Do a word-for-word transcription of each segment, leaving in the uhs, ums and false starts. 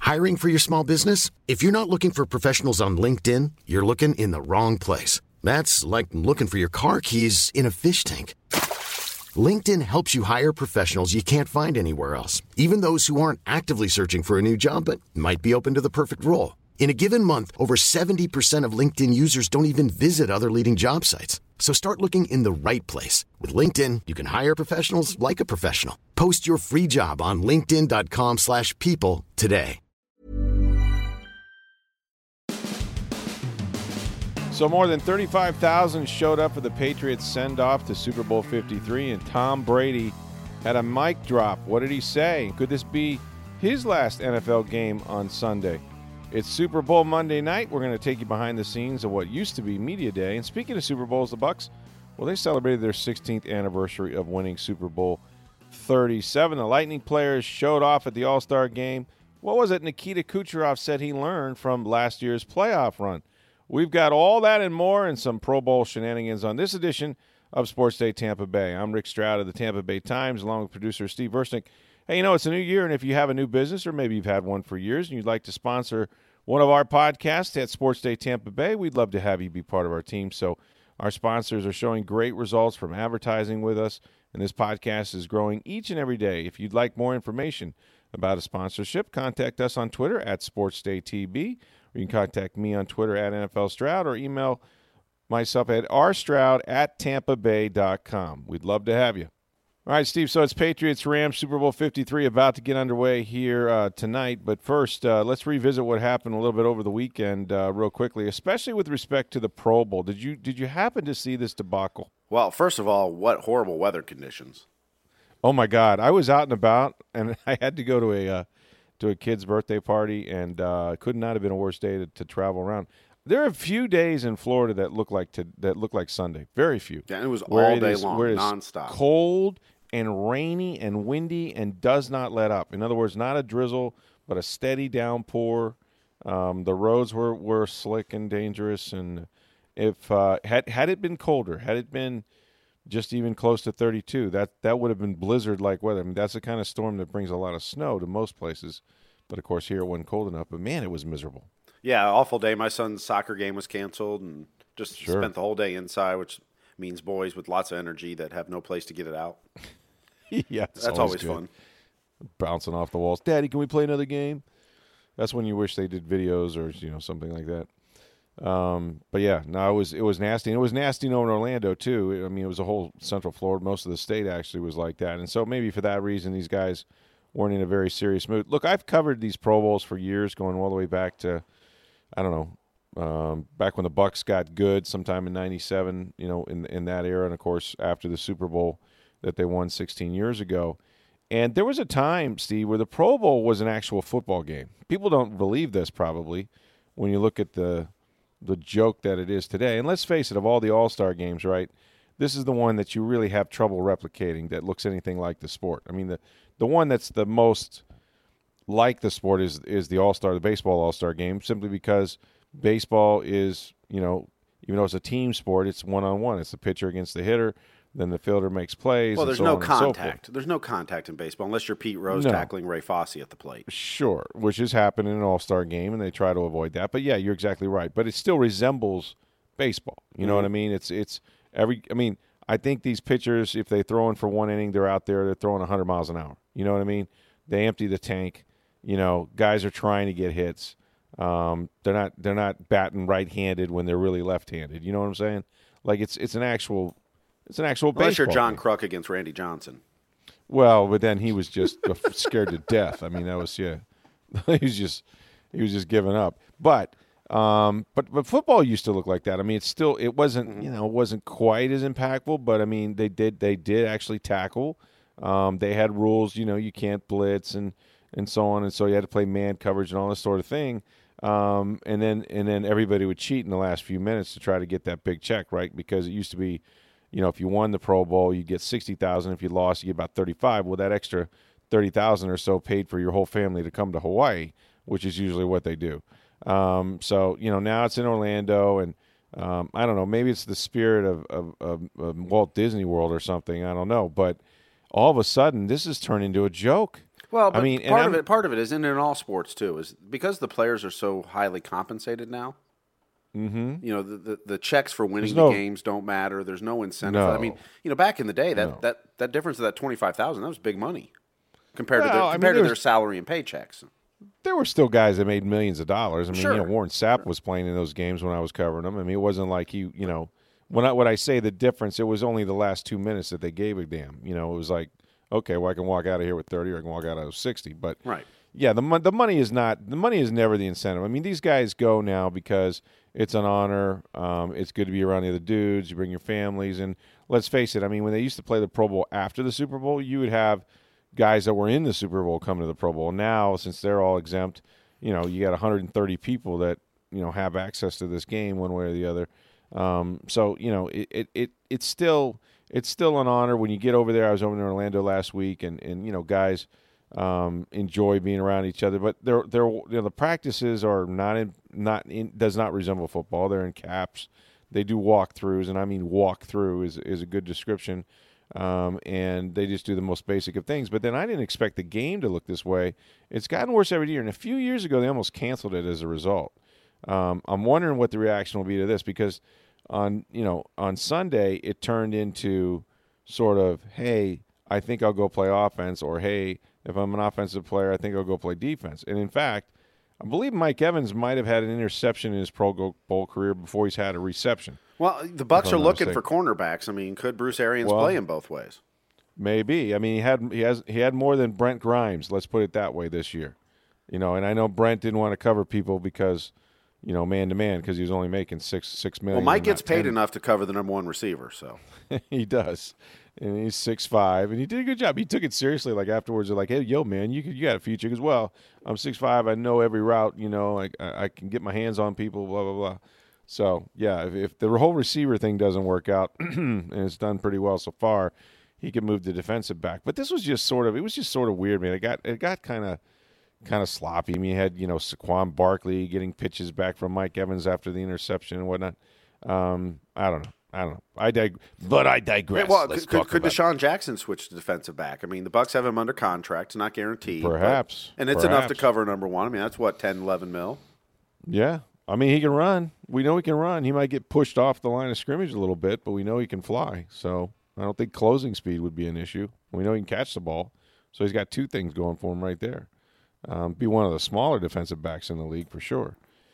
Hiring for your small business? If you're not looking for professionals on LinkedIn, you're looking in the wrong place. That's like looking for your car keys in a fish tank. LinkedIn helps you hire professionals you can't find anywhere else, even those who aren't actively searching for a new job but might be open to the perfect role. In a given month, over seventy percent of LinkedIn users don't even visit other leading job sites. So start looking in the right place. With LinkedIn, you can hire professionals like a professional. Post your free job on linkedin.com slash people today. So more than thirty-five thousand showed up for the Patriots send-off to Super Bowl fifty-three, and Tom Brady had a mic drop. What did he say? Could this be his last N F L game on Sunday? It's Super Bowl Monday night. We're going to take you behind the scenes of what used to be Media Day. And speaking of Super Bowls, the Bucs, well, they celebrated their sixteenth anniversary of winning Super Bowl thirty-seven. The Lightning players showed off at the All-Star game. What was it Nikita Kucherov said he learned from last year's playoff run? We've got all that and more and some Pro Bowl shenanigans on this edition of Sports Day Tampa Bay. I'm Rick Stroud of the Tampa Bay Times, along with producer Steve Versnick. Hey, you know, it's a new year, and if you have a new business or maybe you've had one for years and you'd like to sponsor one of our podcasts at Sports Day Tampa Bay, we'd love to have you be part of our team. So our sponsors are showing great results from advertising with us, and this podcast is growing each and every day. If you'd like more information about a sponsorship, contact us on Twitter at SportsDayTB. Or you can contact me on Twitter at N F L Stroud or email myself at r stroud at tampa bay dot com. We'd love to have you. All right, Steve, so it's Patriots-Rams Super Bowl fifty-three about to get underway here uh, tonight. But first, uh, let's revisit what happened a little bit over the weekend uh, real quickly, especially with respect to the Pro Bowl. Did you did you happen to see this debacle? Well, first of all, what horrible weather conditions. Oh, my God. I was out and about, and I had to go to a uh, to a kid's birthday party, and uh, could not have been a worse day to, to travel around. There are a few days in Florida that look like to, that look like Sunday. Very few. Yeah, it was all day long, where it's nonstop. Cold and rainy and windy and does not let up. In other words, not a drizzle, but a steady downpour. Um, the roads were, were slick and dangerous, and if uh, had had it been colder, had it been just even close to thirty-two, that that would have been blizzard-like weather. I mean, that's the kind of storm that brings a lot of snow to most places. But, of course, here it wasn't cold enough. But, man, it was miserable. Yeah, awful day. My son's soccer game was canceled, and just Sure. spent the whole day inside, which means boys with lots of energy that have no place to get it out. Yeah, it's That's always, good. fun. Bouncing off the walls. Daddy, can we play another game? That's when you wish they did videos or, you know, something like that. Um, but, yeah, no, it was it was nasty. And it was nasty over in Orlando, too. I mean, it was a whole Central Florida. Most of the state actually was like that. And so maybe for that reason, these guys weren't in a very serious mood. Look, I've covered these Pro Bowls for years, going all the way back to, I don't know, um, back when the Bucs got good sometime in ninety-seven, you know, in in that era. And, of course, after the Super Bowl that they won sixteen years ago. And there was a time, Steve, where the Pro Bowl was an actual football game. People don't believe this probably when you look at the the joke that it is today. And let's face it, of all the All-Star games, right, this is the one that you really have trouble replicating that looks anything like the sport. I mean, the, the one that's the most like the sport is is the All-Star, the baseball All-Star game, simply because baseball is, you know, even though it's a team sport, it's one-on-one. It's the pitcher against the hitter. Then the fielder makes plays. Well, there's and no so on contact. And so there's no contact in baseball unless you're Pete Rose No. tackling Ray Fosse at the plate. Sure, which has happened in an All-Star game, and they try to avoid that. But, yeah, you're exactly right. But it still resembles baseball. You Mm-hmm. know what I mean? It's it's every – I mean, I think these pitchers, if they throw in for one inning, they're out there, they're throwing one hundred miles an hour. You know what I mean? They empty the tank. You know, guys are trying to get hits. Um, they're not they're not batting right-handed when they're really left-handed. You know what I'm saying? Like, it's it's an actual – It's an actual baseball Unless you're John game. Kruk against Randy Johnson. Well, but then he was just scared to death. I mean, that was yeah, he was just he was just giving up. But um, but but football used to look like that. I mean, it's still it wasn't Mm-hmm. you know it wasn't quite as impactful, but I mean they did they did actually tackle. Um, they had rules, you know, you can't blitz and and so on, and so you had to play man coverage and all this sort of thing. Um, and then and then everybody would cheat in the last few minutes to try to get that big check, right? Because it used to be, you know, if you won the Pro Bowl, you get sixty thousand. If you lost, you get about thirty-five. Well, that extra thirty thousand or so paid for your whole family to come to Hawaii, which is usually what they do. Um, so, you know, now it's in Orlando, and um, I don't know, maybe it's the spirit of, of, of, of Walt Disney World or something. I don't know. But all of a sudden, this has turned into a joke. Well, but I mean, part and of I'm- it, part of it is, and in all sports too, is because the players are so highly compensated now. Mm-hmm. You know, the, the, the checks for winning There's no- the games don't matter. There's no incentive. No. I mean, you know, back in the day, that No. that, that difference of that twenty five thousand, that was big money compared to Well, their I mean, compared to there their was- salary and paychecks. There were still guys that made millions of dollars. I mean, Sure. you know, Warren Sapp was playing in those games when I was covering them. I mean, it wasn't like he, you know, when I when I say the difference, it was only the last two minutes that they gave a damn. You know, it was like, okay, well, I can walk out of here with thirty, or I can walk out of with sixty. But Right. yeah, the mon- the money is not the money is never the incentive. I mean, these guys go now because it's an honor. Um, it's good to be around the other dudes. You bring your families, and let's face it. I mean, when they used to play the Pro Bowl after the Super Bowl, you would have guys that were in the Super Bowl come to the Pro Bowl. Now, since they're all exempt, you know, you got one hundred thirty people that, you know, have access to this game one way or the other. Um, so, you know, it, it, it it's still it's still an honor when you get over there. I was over in Orlando last week, and, and you know, guys um, enjoy being around each other. But they're they're you know, the practices are not in not in does not resemble football. They're in caps. They do walkthroughs, and I mean walkthrough is is a good description. Um, and they just do the most basic of things. But then I didn't expect the game to look this way. It's gotten worse every year. And a few years ago, they almost canceled it as a result. Um, I'm wondering what the reaction will be to this, because on you know on Sunday it turned into sort of, hey, I think I'll go play offense, or hey, if I'm an offensive player, I think I'll go play defense. And in fact, I believe Mike Evans might have had an interception in his Pro Bowl career before he's had a reception. Well, the Bucs If are I'm not looking for mistaken. cornerbacks. I mean, could Bruce Arians Well- play him both ways? Maybe. I mean, he had he has he had more than Brent Grimes. Let's put it that way this year. You know, and I know Brent didn't want to cover people because, you know, man to man, because he was only making six six million. Well, Mike and gets not paid ten. enough to cover the number one receiver, so He does, and he's six five, and he did a good job. He took it seriously. Like afterwards, they're like, "Hey, yo, man, you could, you got a future as well. I'm six five. I know every route. You know, like I, I can get my hands on people. Blah blah blah." So yeah, if, if the whole receiver thing doesn't work out, and it's done pretty well so far, he could move the defensive back. But this was just sort of it was just sort of weird, man. It got it got kind of kind of sloppy. I mean, you had you know Saquon Barkley getting pitches back from Mike Evans after the interception and whatnot. Um, I don't know. I don't know. I dig, but I digress. well, Let's could, could, talk could about Deshaun Jackson switch to defensive back? I mean, the Bucs have him under contract. It's not guaranteed. but- Perhaps. and it's enough to Perhaps. cover number one. I mean, that's what, ten, eleven mil? Yeah. I mean, he can run. We know he can run. He might get pushed off the line of scrimmage a little bit, but we know he can fly. So I don't think closing speed would be an issue. We know he can catch the ball. So he's got two things going for him right there. Um, be one of the smaller defensive backs in the league for sure.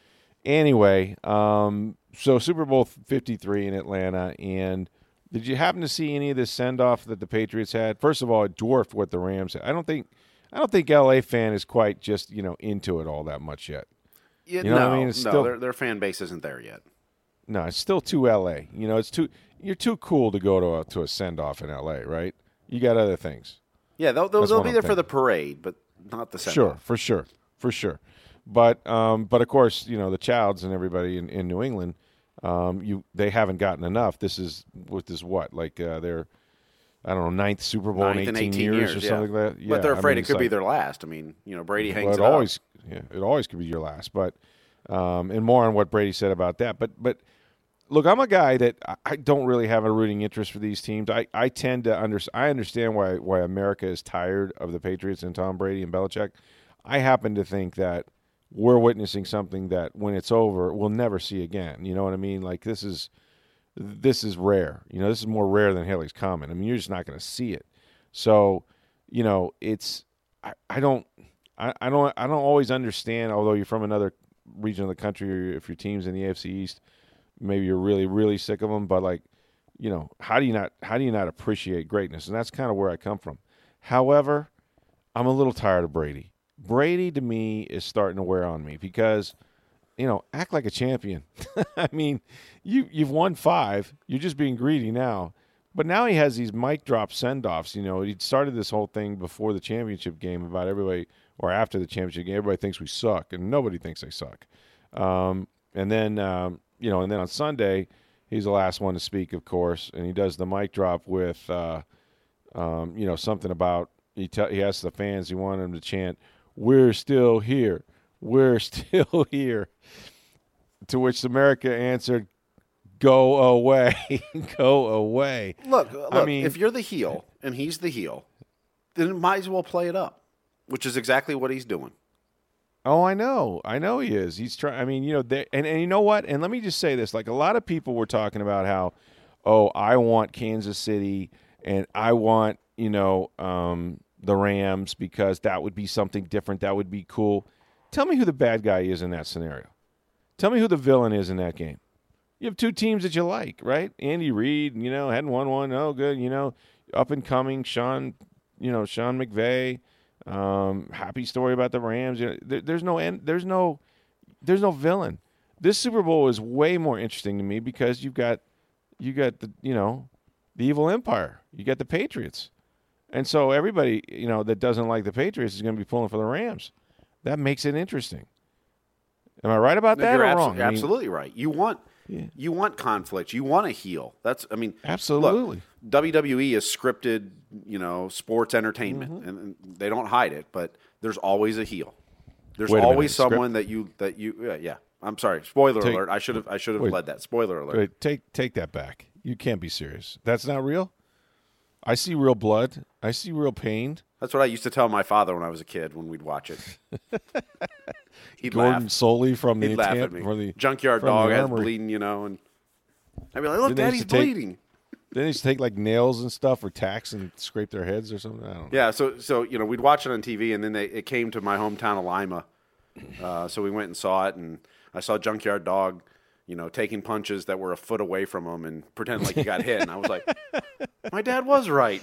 Anyway, um, so Super Bowl fifty-three in Atlanta, and did you happen to see any of this send-off that the Patriots had? First of all, it dwarfed what the Rams had. I don't think, I don't think L A fan is quite just you know into it all that much yet. Yeah, You know no, what I mean? It's no, still- their, their fan base isn't there yet. No, it's still too L A. You know, it's too. You're too cool to go to a, to a send-off in L A, right? You got other things. Yeah, they'll, they'll, That's they'll what be I'm there for thinking. the parade, but not the send Sure, for sure, for sure. But um, but of course, you know the Childs and everybody in, in New England, um, you they haven't gotten enough. This is what this what like uh, their I don't know ninth Super Bowl Ninth in in eighteen, eighteen years, years, or yeah. something like that. Yeah, But they're I afraid mean, it it's could be like- their last. I mean, you know, Brady hangs well, it it up. always yeah, it always could be your last. But um, and more on what Brady said about that. But but look, I'm a guy that I- I don't really have a rooting interest for these teams. I, I tend to under I understand why why America is tired of the Patriots and Tom Brady and Belichick. I happen to think that we're witnessing something that when it's over we'll never see again. You know what I mean? Like this is this is rare. You know, this is more rare than Haley's Comet. I mean, you're just not going to see it. So, you know, it's I, I don't I, I don't I don't always understand. Although you're from another region of the country, or if your team's in the A F C East, maybe you're really really sick of them. But like, you know, how do you not how do you not appreciate greatness? And that's kind of where I come from. However, I'm a little tired of Brady. Brady to me is starting to wear on me because, you know, act like a champion. I mean, you you've won five. You're just being greedy now. But now he has these mic drop send-offs. You know, he started this whole thing before the championship game about everybody, or after the championship game, everybody thinks we suck, and nobody thinks they suck. Um, and then, um, you know, and then on Sunday, he's the last one to speak, of course, and he does the mic drop with, uh, um, you know, something about he te- he asks the fans, he wanted them to chant, "We're still here, we're still here." To which America answered, "Go away, go away." Look, look. I mean- if you're the heel and he's the heel, then it might as well play it up. Which is exactly what he's doing. Oh, I know. I know he is. He's trying. I mean, you know, they, and, and you know what? And let me just say this. Like, a lot of people were talking about how, oh, I want Kansas City and I want, you know, um, the Rams because that would be something different. That would be cool. Tell me who the bad guy is in that scenario. Tell me who the villain is in that game. You have two teams that you like, right? Andy Reid, you know, hadn't won one. Oh, good. You know, up and coming Sean, you know, Sean McVay. Um, happy story about the Rams. You know, there, there's no end. There's no, there's no villain. This Super Bowl is way more interesting to me because you've got, you got the, you know, the evil empire. You got the Patriots, and so everybody, you know, that doesn't like the Patriots is going to be pulling for the Rams. That makes it interesting. Am I right about No, that you're or abso- wrong? I mean, absolutely right. You want yeah. you want conflict. You want a heel. That's I mean, absolutely. Look, W W E is scripted, you know, sports entertainment, Mm-hmm. and, and they don't hide it. But there's always a heel. There's Wait a always minute. someone Script- that you that you yeah. yeah. I'm sorry. Spoiler Take- alert. I should have I should have Wait. led that. Spoiler alert. Wait, take take that back. You can't be serious. That's not real. I see real blood. I see real pain. That's what I used to tell my father when I was a kid when we'd watch it. He'd Gordon laugh. Soley from the He'd laugh attempt- at me. from the Junkyard from the dog has armory. bleeding, you know, and I'd be like, "Look, Didn't they Daddy's used to take- bleeding." Then they used to take like nails and stuff or tacks and scrape their heads or something. I don't know. Yeah, so so you know we'd watch it on T V, and then they, it came to my hometown of Lima, uh, so we went and saw it, and I saw Junkyard Dog, you know, taking punches that were a foot away from him and pretending like he got hit, and I was like, my dad was right.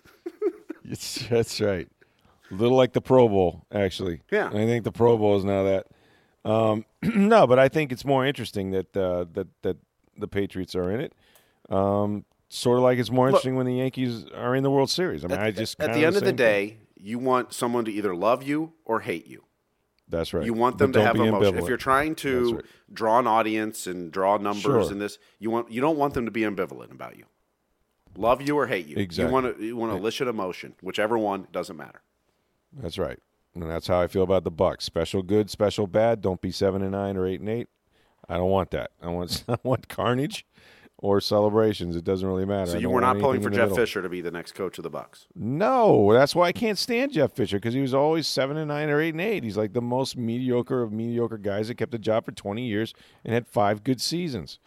It's, that's right. A little like the Pro Bowl, actually. Yeah. I think the Pro Bowl is now that. Um, no, but I think it's more interesting that uh, that that the Patriots are in it. Um, sort of like it's more interesting when the Yankees are in the World Series. I mean, at, I just at kinda the end of the same day, thing. you want someone to either love you or hate you. That's right. You want But them to don't have be emotion. If ambivalent. you're trying That's to right. draw an audience and draw numbers Sure. in this, you want you don't want them to be ambivalent about you. Love you or hate you. Exactly. You want to you want to elicit emotion, whichever one, doesn't matter. That's right, and that's how I feel about the Bucks. Special good, special bad. Don't be seven and nine or eight and eight. I don't want that. I want I want carnage or celebrations. It doesn't really matter. So I you don't were want not pulling anything for in the Jeff middle. Fisher to be the next coach of the Bucks. No, that's why I can't stand Jeff Fisher because he was always seven and nine or eight and eight. He's like the most mediocre of mediocre guys that kept the job for twenty years and had five good seasons.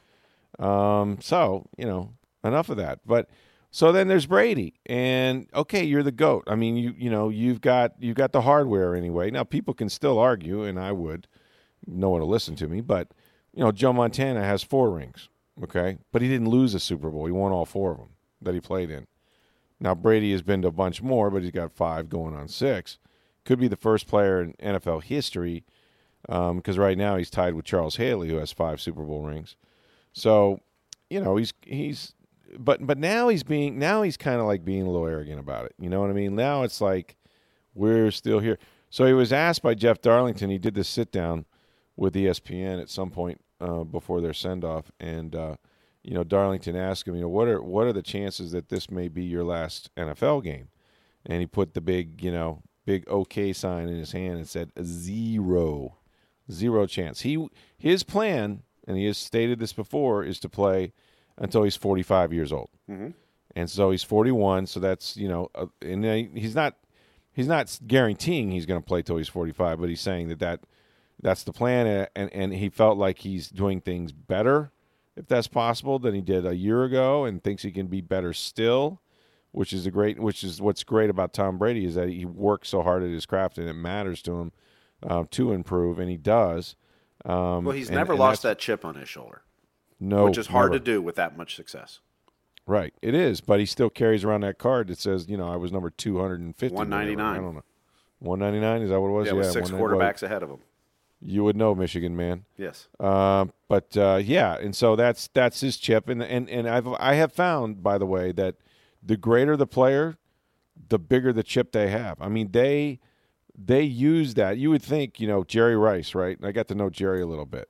Um, so you know, enough of that. But so then there's Brady, and okay, you're the GOAT. I mean, you you know, you've got you've got the hardware anyway. Now people can still argue, and I would, no one will listen to me. But you know, Joe Montana has four rings, okay, but he didn't lose a Super Bowl. He won all four of them that he played in. Now, Brady has been to a bunch more, but he's got five going on six. Could be the first player in N F L history because um, right now he's tied with Charles Haley, who has five Super Bowl rings. So, you know, he's he's but but now he's being now he's kind of like being a little arrogant about it. You know what I mean? Now it's like we're still here. So he was asked by Jeff Darlington. He did this sit down with E S P N at some point uh, before their send off, and uh, you know, Darlington asked him, you know, what are what are the chances that this may be your last N F L game? And he put the big, you know, big OK sign in his hand and said zero, zero chance. He his plan, and he has stated this before, is to play until he's forty-five years old. Mm-hmm. And so he's forty-one. So that's you know, uh, and he's not he's not guaranteeing he's going to play till he's forty-five, but he's saying that, that that's the plan, and and he felt like he's doing things better, if that's possible, than he did a year ago, and thinks he can be better still, which is a great, which is what's great about Tom Brady is that he works so hard at his craft, and it matters to him uh, to improve, and he does. Um, Well, he's and- never and lost that's- that chip on his shoulder, no, which is hard never. to do with that much success. Right, it is, but he still carries around that card that says, you know, I was number two hundred fifty. one ninety-nine. I don't know. one ninety-nine, is that what it was? Yeah, with six one ninety-nine. quarterbacks ahead of him. You would know, Michigan man. Yes. Uh, but uh, yeah, and so that's that's his chip, and and and I've I have found, by the way, that the greater the player, the bigger the chip they have. I mean, they they use that. You would think, you know, Jerry Rice, right? I got to know Jerry a little bit,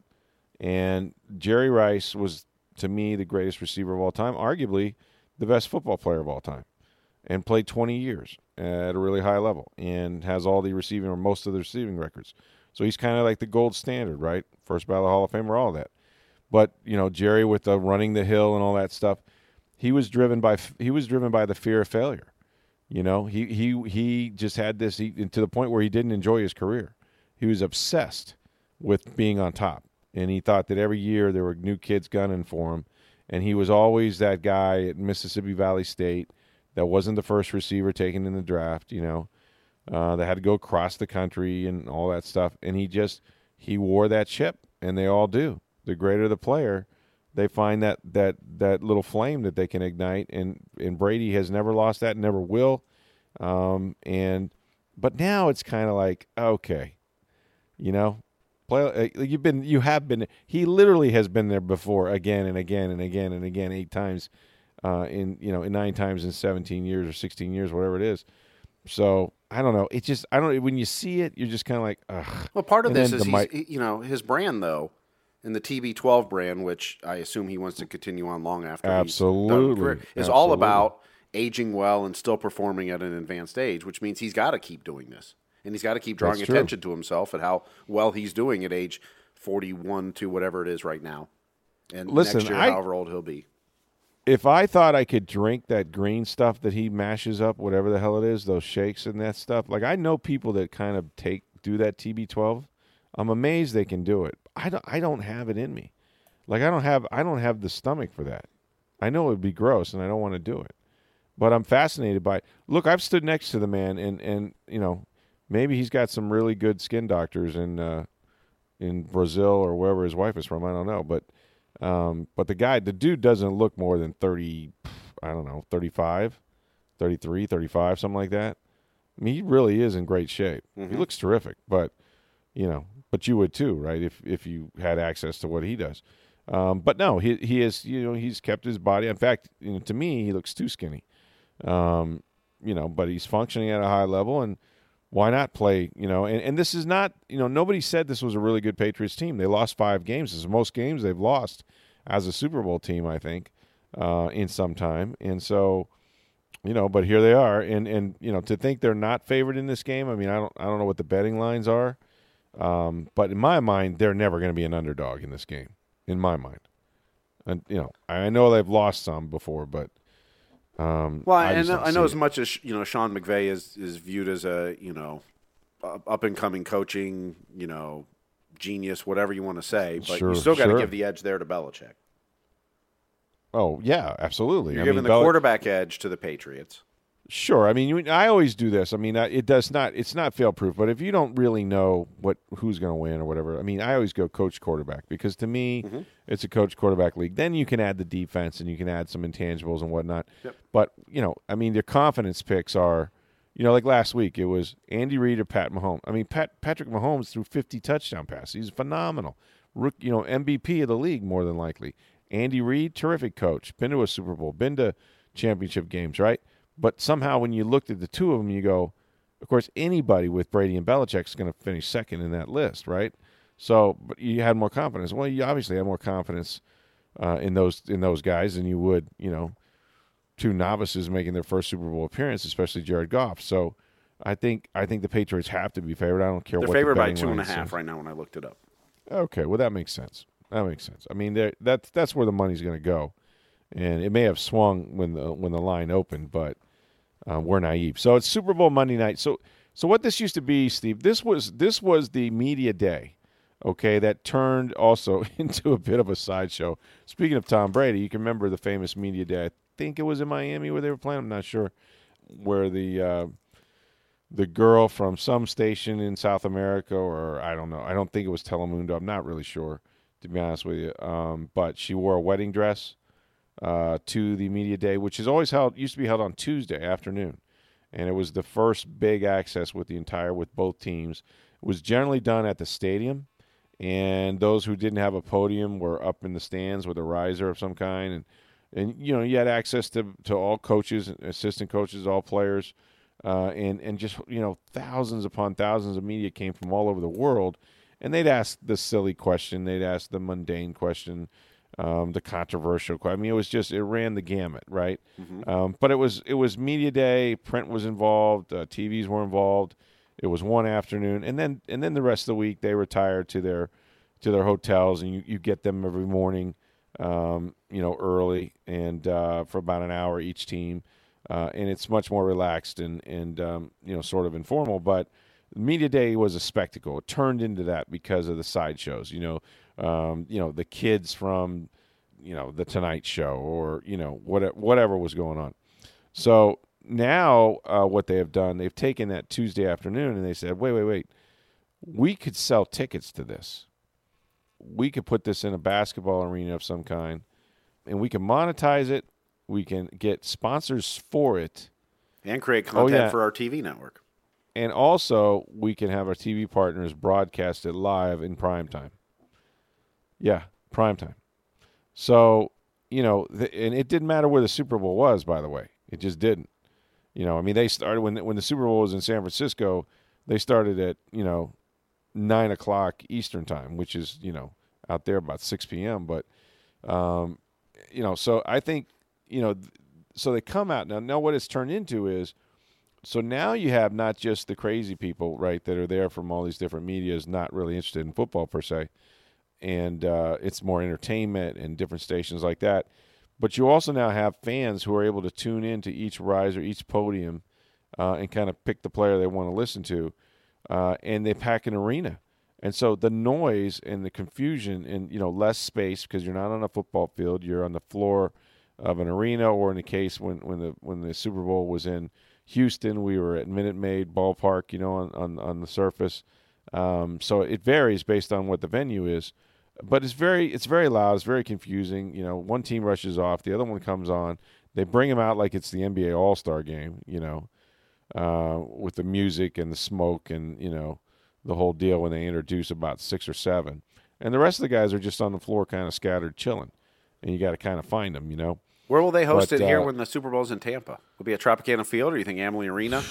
and Jerry Rice was, to me, the greatest receiver of all time, arguably the best football player of all time, and played twenty years at a really high level, and has all the receiving or most of the receiving records. So he's kind of like the gold standard, right? First ballot Hall of Famer, all that. But you know, Jerry with the running the hill and all that stuff, he was driven by he was driven by the fear of failure, You know, he he he just had this he, to the point where he didn't enjoy his career. He was obsessed with being on top, and he thought that every year there were new kids gunning for him, and he was always that guy at Mississippi Valley State that wasn't the first receiver taken in the draft, you know, uh, that had to go across the country and all that stuff, and he just he wore that chip, and they all do. The greater the player, they find that that that little flame that they can ignite, and and Brady has never lost that, never will, um, and but now it's kind of like, okay, you know, play you've been you have been he literally has been there before again and again and again and again eight times, uh, in you know in nine times in seventeen years or sixteen years, whatever it is. So I don't know. It just I don't when you see it, you're just kind of like, ugh. Well, part of And this then is the he's, mic- he- you know his brand though. In the T B twelve brand, which I assume he wants to continue on long after Absolutely. he's done career, is all Absolutely. about aging well and still performing at an advanced age, which means he's got to keep doing this. And he's got to keep drawing That's true. attention to himself and how well he's doing at age forty-one to whatever it is right now. And Listen, next year, I- however old he'll be. If I thought I could drink that green stuff that he mashes up, whatever the hell it is, those shakes and that stuff, like I know people that kind of take do that T B twelve. I'm amazed they can do it. I don't. I don't have it in me. Like I don't have. I don't have the stomach for that. I know it would be gross, and I don't want to do it. But I'm fascinated by it. Look, I've stood next to the man, and and you know, maybe he's got some really good skin doctors in uh, in Brazil or wherever his wife is from. I don't know, but. Um, but the guy, the dude doesn't look more than thirty, I don't know, thirty-five, thirty-three, thirty-five, something like that. I mean, he really is in great shape. Mm-hmm. He looks terrific, but, you know, but you would too, right, if if you had access to what he does. Um, but no, he he is, you know, he's kept his body. In fact, you know, to me, he looks too skinny. Um, you know, but he's functioning at a high level, and why not play, you know, and, and this is not, you know, nobody said this was a really good Patriots team. They lost five games. This is most games they've lost as a Super Bowl team, I think, uh, in some time. And so, you know, but here they are. And, and, you know, to think they're not favored in this game, I mean, I don't I don't know what the betting lines are. Um, but in my mind, they're never going to be an underdog in this game, in my mind. And, you know, I know they've lost some before, but Um, Well, I I, just know, don't I know see as it. much as you know, Sean McVay is is viewed as a you know up and coming coaching you know genius, whatever you want to say, but Sure, you still got to sure. give the edge there to Belichick. Oh yeah, absolutely. You're I giving mean, the Bel- quarterback edge to the Patriots. Sure. I mean, you, I always do this. I mean, I- it does not. It's not fail proof. But if you don't really know what who's going to win or whatever, I mean, I always go coach quarterback because to me, Mm-hmm. it's a coach quarterback league. Then you can add the defense and you can add some intangibles and whatnot. Yep. But you know, I mean, their confidence picks are, you know, like last week it was Andy Reid or Pat Mahomes. I mean, Pat Patrick Mahomes threw fifty touchdown passes. He's phenomenal. Rook, you know, M V P of the league more than likely. Andy Reid, terrific coach. Been to a Super Bowl. Been to championship games, right? But somehow when you looked at the two of them, you go, of course, anybody with Brady and Belichick is going to finish second in that list, right? So, but you had more confidence. Well, you obviously had more confidence uh, in those in those guys than you would, you know, two novices making their first Super Bowl appearance, especially Jared Goff. So, I think I think the Patriots have to be favored. I don't care They're what favored the by betting two and a line half says. right now when I looked it up. Okay, well that makes sense. That makes sense. I mean, there that's that's where the money's going to go, and it may have swung when the when the line opened, but uh, we're naive. So it's Super Bowl Monday night. So so what this used to be, Steve, this was this was the media day, okay, that turned also into a bit of a sideshow. Speaking of Tom Brady, you can remember the famous media day. I think it was in Miami where they were playing. I'm not sure where the. Uh, The girl from some station in South America, or I don't know. I don't think it was Telemundo. I'm not really sure, to be honest with you. Um, but she wore a wedding dress uh, to the media day, which is always held. Used to be held on Tuesday afternoon, and it was the first big access with the entire with both teams. It was generally done at the stadium, and those who didn't have a podium were up in the stands with a riser of some kind, and and you know you had access to to all coaches, assistant coaches, all players. Uh, and, and just, you know, thousands upon thousands of media came from all over the world, and they'd ask the silly question, they'd ask the mundane question, um, the controversial question. I mean, it was just, it ran the gamut, right? Mm-hmm. Um, but it was it was media day, print was involved, uh, T Vs were involved. It was one afternoon, and then and then the rest of the week they retired to their to their hotels, and you, you get them every morning, um, you know, early, and uh, for about an hour each team. uh, and it's much more relaxed and and um, you know sort of informal. But Media Day was a spectacle. It turned into that because of the sideshows. You know, um, you know the kids from you know the Tonight Show or you know what whatever was going on. So now uh, what they have done, they've taken that Tuesday afternoon and they said, wait, wait, wait, we could sell tickets to this. We could put this in a basketball arena of some kind, and we can monetize it. We can get sponsors for it. And create content oh, yeah. for our T V network. And also, we can have our T V partners broadcast it live in prime time. Yeah, prime time. So, you know, the, and it didn't matter where the Super Bowl was, by the way. It just didn't. You know, I mean, they started when when the Super Bowl was in San Francisco, they started at, you know, nine o'clock Eastern time, which is, you know, out there about six p.m. But, um, you know, so I think, you know, th- so they come out. Now, now what it's turned into is, so now you have not just the crazy people, right, that are there from all these different medias, not really interested in football per se, and uh, it's more entertainment and different stations like that. But you also now have fans who are able to tune in to each riser, each podium, uh, and kind of pick the player they want to listen to, uh, and they pack an arena. And so the noise and the confusion and, you know, less space because you're not on a football field, you're on the floor of an arena, or in the case when, when the when the Super Bowl was in Houston, we were at Minute Maid Ballpark, you know, on, on, on the surface. Um, so it varies based on what the venue is. But it's very it's very loud. It's very confusing. You know, one team rushes off, the other one comes on. They bring them out like it's the N B A All-Star game, you know, uh, with the music and the smoke and, you know, the whole deal when they introduce about six or seven. And the rest of the guys are just on the floor kind of scattered, chilling. And you got to kind of find them, you know. Where will they host but, it here uh, when the Super Bowl's in Tampa? Will it be at Tropicana Field, or you think Amalie Arena?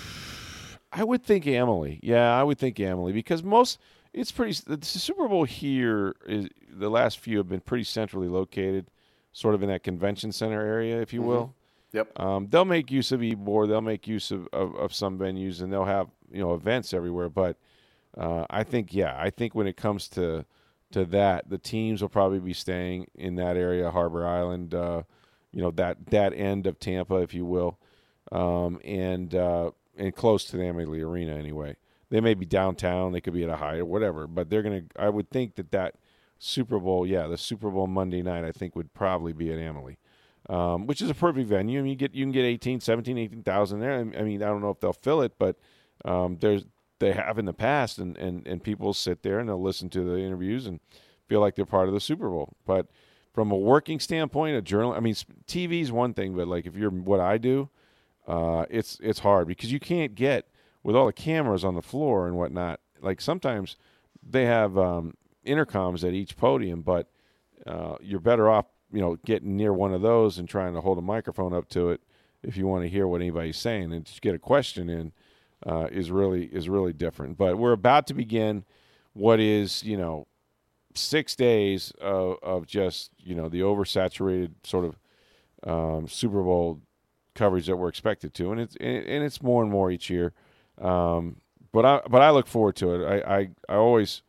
I would think Amalie. Yeah, I would think Amalie because most – it's pretty – the Super Bowl here, is the last few have been pretty centrally located, sort of in that convention center area, if you Mm-hmm. will. Yep. Um, they'll make use of Ebor. They'll make use of, of, of some venues, and they'll have, you know, events everywhere. But uh, I think, yeah, I think when it comes to to that, the teams will probably be staying in that area, Harbor Island, uh, you know, that that end of Tampa, if you will, um, and uh, and close to the Amalie Arena anyway. They may be downtown. They could be at a high or whatever. But they're going to – I would think that that Super Bowl, yeah, the Super Bowl Monday night I think would probably be at Amalie. Um, which is a perfect venue. I mean, you get you can get eighteen, seventeen, eighteen thousand there. I mean, I don't know if they'll fill it, but um, there's they have in the past, and, and, and people sit there and they'll listen to the interviews and feel like they're part of the Super Bowl. But from a working standpoint, a journal, I mean, T V is one thing, but like if you're what I do, uh, it's it's hard because you can't get with all the cameras on the floor and whatnot. Like sometimes they have um, intercoms at each podium, but uh, you're better off, you know, getting near one of those and trying to hold a microphone up to it if you want to hear what anybody's saying, and to get a question in uh, is really is really different. But we're about to begin what is, you know, six days of, of just, you know, the oversaturated sort of um, Super Bowl coverage that we're expected to, and it's and it's more and more each year. Um, but I but I look forward to it. I, I, I always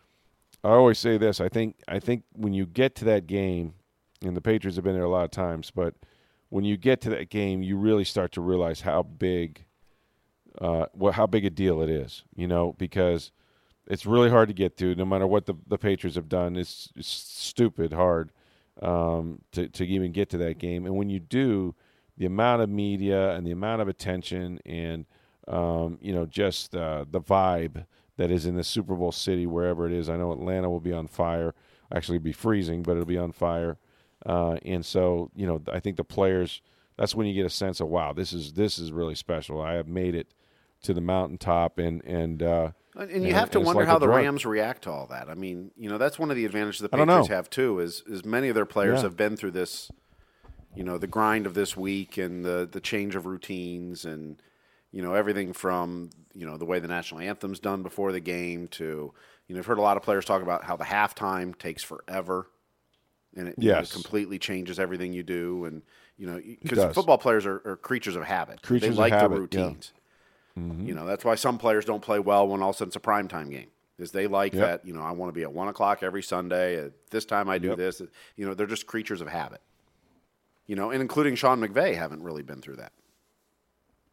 I always say this. I think I think when you get to that game. And the Patriots have been there a lot of times, but when you get to that game, you really start to realize how big, uh, what how big a deal it is. You know, because it's really hard to get to. No matter what the, the Patriots have done, it's, it's stupid hard um, to to even get to that game. And when you do, the amount of media and the amount of attention and um, you know just uh, the vibe that is in the Super Bowl city, wherever it is. I know Atlanta will be on fire. Actually, it'll be freezing, but it'll be on fire. Uh, and so, you know, I think the players, that's when you get a sense of, wow, this is this is really special. I have made it to the mountaintop. And and uh, and you and, have to and wonder like how the drug. Rams react to all that. I mean, you know, that's one of the advantages the I don't Patriots know. have, too, is, is many of their players Yeah. have been through this, you know, the grind of this week and the, the change of routines and, you know, everything from, you know, the way the national anthem's done before the game to, you know, I've heard a lot of players talk about how the halftime takes forever. And it, you know, Yes. completely changes everything you do. And, you know, because does. football players are, are creatures of habit. Creatures they of like habit, the yeah. routines. You know, that's why some players don't play well when all of a sudden it's a primetime game. Is they like Yep. that, you know, I want to be at one o'clock every Sunday. At this time I do Yep. this. You know, they're just creatures of habit. You know, and including Sean McVay haven't really been through that.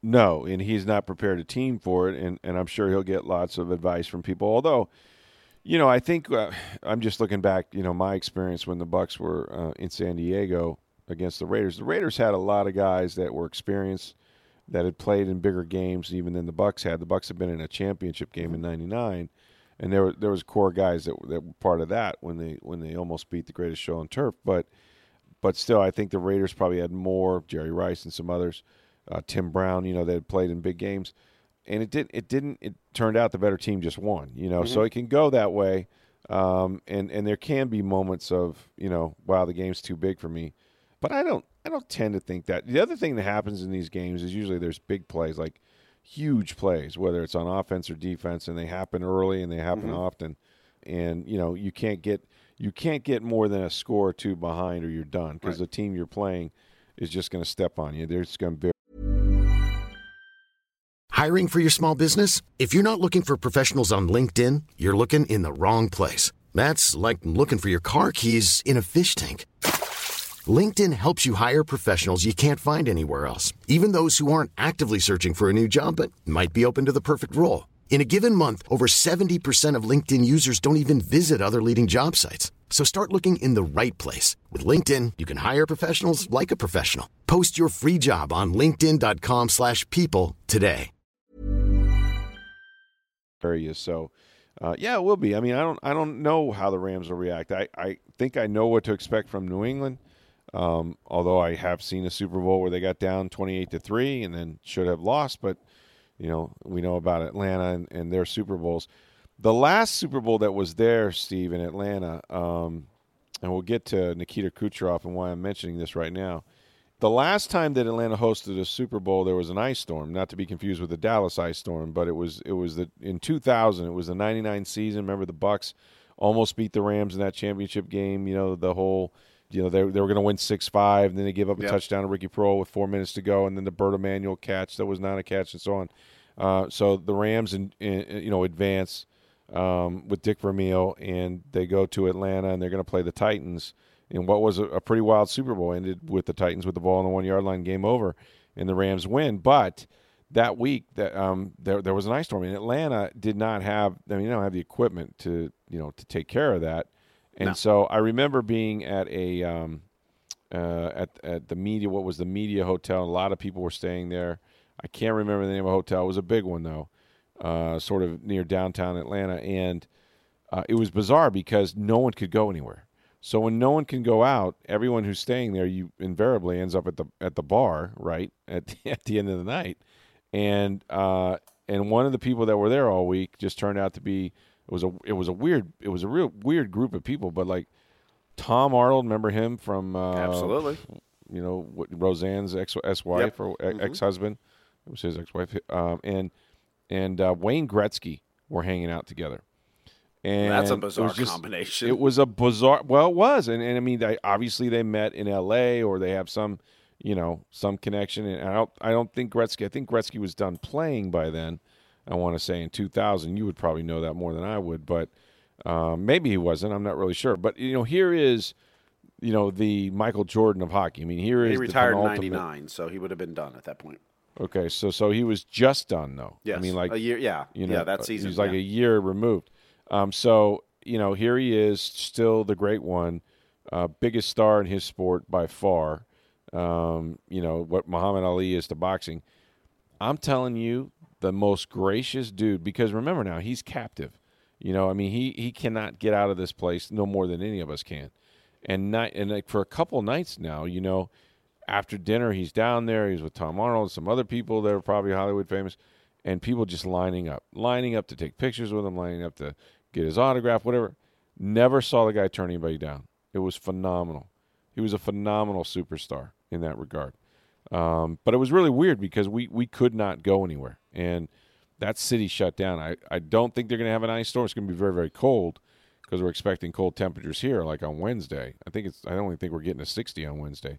No, and he's not prepared a team for it, and, and I'm sure he'll get lots of advice from people. Although, you know, I think uh, I'm just looking back, you know, my experience when the Bucs were uh, in San Diego against the Raiders. The Raiders had a lot of guys that were experienced, that had played in bigger games even than the Bucs had. The Bucs had been in a championship game in ninety-nine, and there were there was core guys that, that were part of that when they when they almost beat the greatest show on turf. But but still, I think the Raiders probably had more, Jerry Rice and some others. Uh, Tim Brown, you know, they had played in big games, and it did. It didn't. It turned out the better team just won. You know, mm-hmm. So it can go that way, um, and and there can be moments of, you know, wow, the game's too big for me, but I don't. I don't tend to think that. The other thing that happens in these games is usually there's big plays, like huge plays, whether it's on offense or defense, and they happen early and they happen mm-hmm. often, and you know you can't get you can't get more than a score or two behind or you're done because right. the team you're playing is just going to step on you. They're just going to be. Hiring for your small business? If you're not looking for professionals on LinkedIn, you're looking in the wrong place. That's like looking for your car keys in a fish tank. LinkedIn helps you hire professionals you can't find anywhere else, even those who aren't actively searching for a new job but might be open to the perfect role. In a given month, over seventy percent of LinkedIn users don't even visit other leading job sites. So start looking in the right place. With LinkedIn, you can hire professionals like a professional. Post your free job on linkedin.com slash people today. Areas. So, uh, yeah, it will be. I mean, I don't I don't know how the Rams will react. I, I think I know what to expect from New England, um, although I have seen a Super Bowl where they got down twenty-eight to three and then should have lost. But, you know, we know about Atlanta and, and their Super Bowls. The last Super Bowl that was there, Steve, in Atlanta, um, and we'll get to Nikita Kucherov and why I'm mentioning this right now. The last time that Atlanta hosted a Super Bowl, there was an ice storm, not to be confused with the Dallas ice storm, but it was it was the in two thousand. It was the ninety-nine season. Remember, the Bucs almost beat the Rams in that championship game. You know, the whole, you know, they they were going to win six five, and then they give up a yep. touchdown to Ricky Proehl with four minutes to go, and then the Bert Emanuel catch that was not a catch, and so on. Uh, so the Rams, in, in, you know, advance um, with Dick Vermeil, and they go to Atlanta, and they're going to play the Titans. In what was a, a pretty wild Super Bowl, ended with the Titans with the ball on the one-yard line, game over, and the Rams win. But that week, that um, there there was an ice storm, and Atlanta did not have. I mean, they don't have the equipment to you know to take care of that. And no. so I remember being at a um, uh, at at the media. What was the media hotel? A lot of people were staying there. I can't remember the name of the hotel. It was a big one though, uh, sort of near downtown Atlanta, and uh, it was bizarre because no one could go anywhere. So when no one can go out, everyone who's staying there, you invariably ends up at the at the bar, right, at the, at the end of the night. And uh, and one of the people that were there all week just turned out to be it was a it was a weird it was a real weird group of people. But like Tom Arnold, remember him from uh, absolutely, you know, Roseanne's ex wife yep. or mm-hmm. ex husband, it was his ex wife, um, and and uh, Wayne Gretzky were hanging out together. And that's a bizarre it just, combination. It was a bizarre. Well, it was, and, and I mean, they, obviously they met in L A or they have some, you know, some connection. And I don't, I don't think Gretzky. I think Gretzky was done playing by then. I want to say in two thousand. You would probably know that more than I would, but um, maybe he wasn't. I'm not really sure. But you know, here is, you know, the Michael Jordan of hockey. I mean, here is he retired the in ninety-nine, so he would have been done at that point. Okay, so so he was just done though. Yes, I mean, like a year. Yeah, you know, yeah, that season. He's like yeah. a year removed. Um, so, you know, here he is, still the great one, uh, biggest star in his sport by far. Um, you know, what Muhammad Ali is to boxing. I'm telling you, the most gracious dude, because remember now, he's captive. You know, I mean, he, he cannot get out of this place no more than any of us can. And night, and like for a couple nights now, you know, after dinner, he's down there. He's with Tom Arnold, some other people that are probably Hollywood famous. And people just lining up, lining up to take pictures with him, lining up to get his autograph, whatever. Never saw the guy turn anybody down. It was phenomenal. He was a phenomenal superstar in that regard. Um, but it was really weird because we, we could not go anywhere. And that city shut down. I, I don't think they're going to have an ice storm. It's going to be very, very cold because we're expecting cold temperatures here like on Wednesday. I think it's. I don't even think we're getting a sixty on Wednesday.